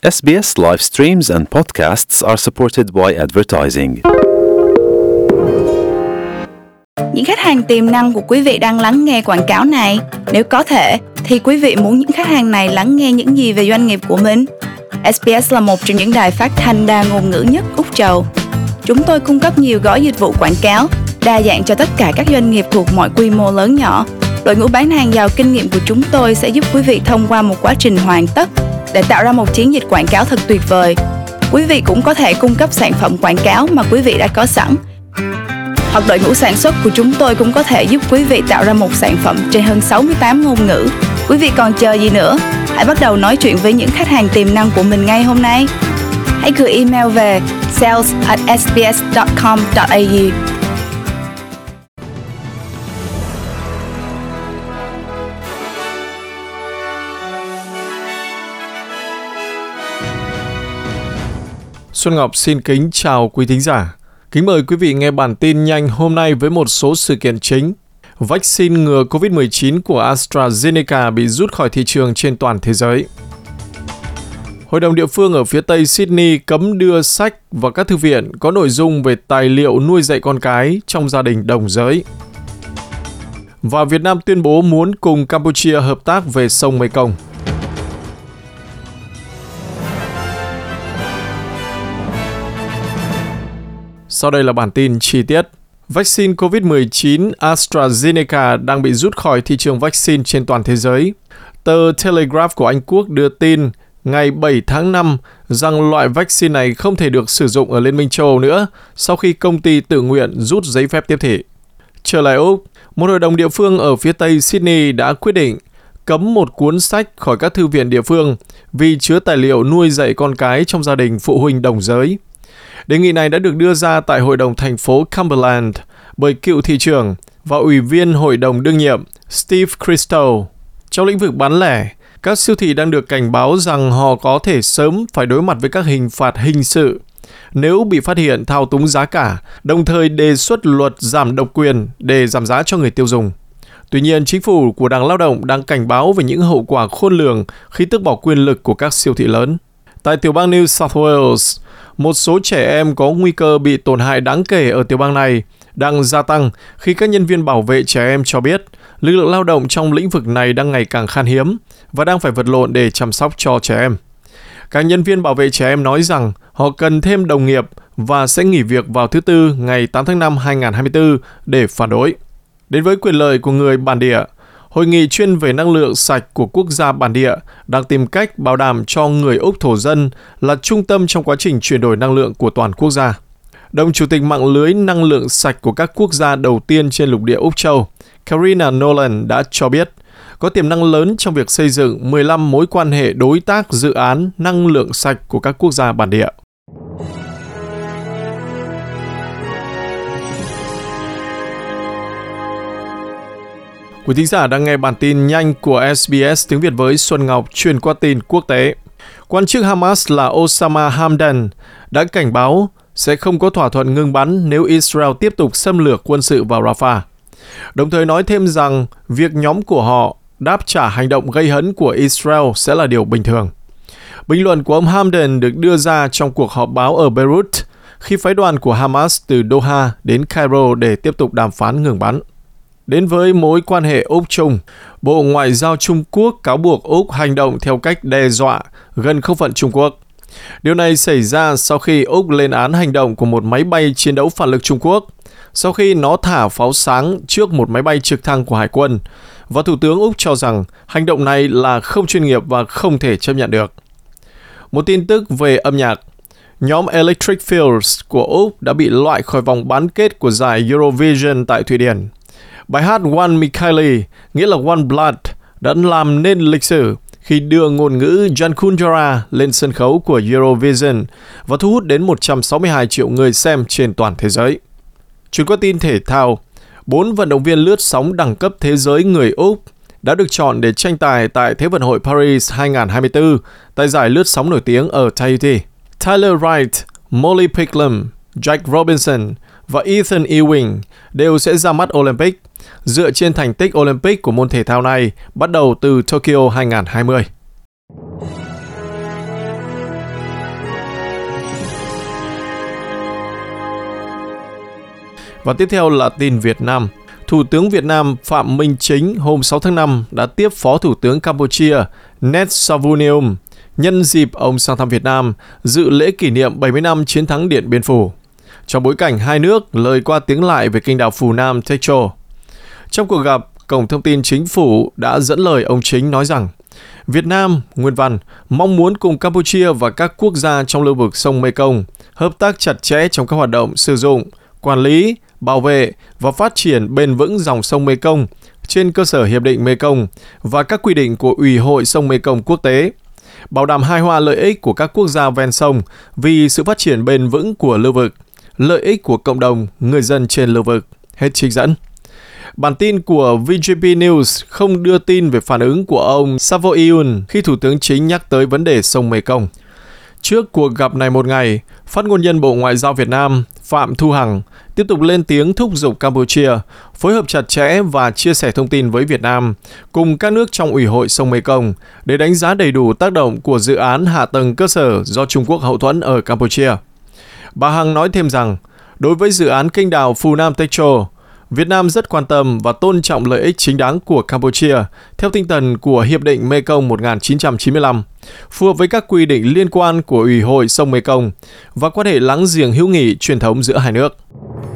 SBS live streams and podcasts are supported by advertising. Những khách hàng tiềm năng của quý vị đang lắng nghe quảng cáo này. Nếu có thể, thì quý vị muốn những khách hàng này lắng nghe những gì về doanh nghiệp của mình? SBS là một trong những đài phát thanh đa ngôn ngữ nhất Úc Châu. Chúng tôi cung cấp nhiều gói dịch vụ quảng cáo, đa dạng cho tất cả các doanh nghiệp thuộc mọi quy mô lớn nhỏ. Đội ngũ bán hàng giàu kinh nghiệm của chúng tôi sẽ giúp quý vị thông qua một quá trình hoàn tất để tạo ra một chiến dịch quảng cáo thật tuyệt vời. Quý vị cũng có thể cung cấp sản phẩm quảng cáo mà quý vị đã có sẵn. Hoặc đội ngũ sản xuất của chúng tôi cũng có thể giúp quý vị tạo ra một sản phẩm trên hơn 68 ngôn ngữ. Quý vị còn chờ gì nữa? Hãy bắt đầu nói chuyện với những khách hàng tiềm năng của mình ngay hôm nay. Hãy gửi email về sales@sbs.com.au. Xuân Ngọc xin kính chào quý thính giả. Kính mời quý vị nghe bản tin nhanh hôm nay với một số sự kiện chính. Vaccine ngừa COVID-19 của AstraZeneca bị rút khỏi thị trường trên toàn thế giới. Hội đồng địa phương ở phía tây Sydney cấm đưa sách vào các thư viện có nội dung về tài liệu nuôi dạy con cái trong gia đình đồng giới. Và Việt Nam tuyên bố muốn cùng Campuchia hợp tác về sông Mekong. Sau đây là bản tin chi tiết. Vaccine COVID-19 AstraZeneca đang bị rút khỏi thị trường vaccine trên toàn thế giới. Tờ Telegraph của Anh Quốc đưa tin ngày 7 tháng 5 rằng loại vaccine này không thể được sử dụng ở Liên minh châu Âu nữa sau khi công ty tự nguyện rút giấy phép tiếp thị. Trở lại Úc, một hội đồng địa phương ở phía tây Sydney đã quyết định cấm một cuốn sách khỏi các thư viện địa phương vì chứa tài liệu nuôi dạy con cái trong gia đình phụ huynh đồng giới. Đề nghị này đã được đưa ra tại Hội đồng thành phố Cumberland bởi cựu thị trưởng và ủy viên hội đồng đương nhiệm Steve Crystal. Trong lĩnh vực bán lẻ, các siêu thị đang được cảnh báo rằng họ có thể sớm phải đối mặt với các hình phạt hình sự nếu bị phát hiện thao túng giá cả, đồng thời đề xuất luật giảm độc quyền để giảm giá cho người tiêu dùng. Tuy nhiên, chính phủ của Đảng Lao động đang cảnh báo về những hậu quả khôn lường khi tước bỏ quyền lực của các siêu thị lớn. Tại tiểu bang New South Wales, một số trẻ em có nguy cơ bị tổn hại đáng kể ở tiểu bang này đang gia tăng khi các nhân viên bảo vệ trẻ em cho biết lực lượng lao động trong lĩnh vực này đang ngày càng khan hiếm và đang phải vật lộn để chăm sóc cho trẻ em. Các nhân viên bảo vệ trẻ em nói rằng họ cần thêm đồng nghiệp và sẽ nghỉ việc vào thứ Tư ngày 8 tháng 5 2024 để phản đối. Đến với quyền lợi của người bản địa, Hội nghị chuyên về năng lượng sạch của quốc gia bản địa đang tìm cách bảo đảm cho người Úc thổ dân là trung tâm trong quá trình chuyển đổi năng lượng của toàn quốc gia. Đồng chủ tịch mạng lưới năng lượng sạch của các quốc gia đầu tiên trên lục địa Úc Châu, Karina Nolan đã cho biết có tiềm năng lớn trong việc xây dựng 15 mối quan hệ đối tác dự án năng lượng sạch của các quốc gia bản địa. Quý thính giả đang nghe bản tin nhanh của SBS tiếng Việt với Xuân Ngọc truyền qua tin quốc tế. Quan chức Hamas là Osama Hamdan đã cảnh báo sẽ không có thỏa thuận ngừng bắn nếu Israel tiếp tục xâm lược quân sự vào Rafah. Đồng thời nói thêm rằng việc nhóm của họ đáp trả hành động gây hấn của Israel sẽ là điều bình thường. Bình luận của ông Hamdan được đưa ra trong cuộc họp báo ở Beirut khi phái đoàn của Hamas từ Doha đến Cairo để tiếp tục đàm phán ngừng bắn. Đến với mối quan hệ Úc-Trung, Bộ Ngoại giao Trung Quốc cáo buộc Úc hành động theo cách đe dọa gần không phận Trung Quốc. Điều này xảy ra sau khi Úc lên án hành động của một máy bay chiến đấu phản lực Trung Quốc, sau khi nó thả pháo sáng trước một máy bay trực thăng của Hải quân, và Thủ tướng Úc cho rằng hành động này là không chuyên nghiệp và không thể chấp nhận được. Một tin tức về âm nhạc. Nhóm Electric Fields của Úc đã bị loại khỏi vòng bán kết của giải Eurovision tại Thụy Điển. Bài hát One Mikhaili, nghĩa là One Blood, đã làm nên lịch sử khi đưa ngôn ngữ Jankunjara lên sân khấu của Eurovision và thu hút đến 162 triệu người xem trên toàn thế giới. Chuyển qua tin thể thao, 4 vận động viên lướt sóng đẳng cấp thế giới người Úc đã được chọn để tranh tài tại Thế vận hội Paris 2024 tại giải lướt sóng nổi tiếng ở Tahiti. Tyler Wright, Molly Picklum, Jack Robinson và Ethan Ewing đều sẽ ra mắt Olympic dựa trên thành tích Olympic của môn thể thao này bắt đầu từ Tokyo 2020. Và tiếp theo là tin Việt Nam. Thủ tướng Việt Nam Phạm Minh Chính hôm 6 tháng 5 đã tiếp Phó Thủ tướng Campuchia Nét Savuneum nhân dịp ông sang thăm Việt Nam dự lễ kỷ niệm 70 năm chiến thắng Điện Biên Phủ. Trong bối cảnh hai nước lời qua tiếng lại về kênh đảo Phù Nam Techo. Trong cuộc gặp, Cổng Thông tin Chính phủ đã dẫn lời ông Chính nói rằng Việt Nam, nguyên văn, mong muốn cùng Campuchia và các quốc gia trong lưu vực sông Mekong hợp tác chặt chẽ trong các hoạt động sử dụng, quản lý, bảo vệ và phát triển bền vững dòng sông Mekong trên cơ sở Hiệp định Mekong và các quy định của Ủy hội sông Mekong quốc tế, bảo đảm hài hòa lợi ích của các quốc gia ven sông vì sự phát triển bền vững của lưu vực, lợi ích của cộng đồng, người dân trên lưu vực. Hết trích dẫn. Bản tin của VGP News không đưa tin về phản ứng của ông Savoyun khi Thủ tướng Chính nhắc tới vấn đề sông Mekong. Trước cuộc gặp này một ngày, phát ngôn nhân Bộ Ngoại giao Việt Nam Phạm Thu Hằng tiếp tục lên tiếng thúc giục Campuchia phối hợp chặt chẽ và chia sẻ thông tin với Việt Nam cùng các nước trong Ủy hội sông Mekong để đánh giá đầy đủ tác động của dự án hạ tầng cơ sở do Trung Quốc hậu thuẫn ở Campuchia. Bà Hằng nói thêm rằng, đối với dự án kênh đào Phù Nam Techo, Việt Nam rất quan tâm và tôn trọng lợi ích chính đáng của Campuchia theo tinh thần của Hiệp định Mekong 1995, phù hợp với các quy định liên quan của Ủy hội sông Mekong và quan hệ láng giềng hữu nghị truyền thống giữa hai nước.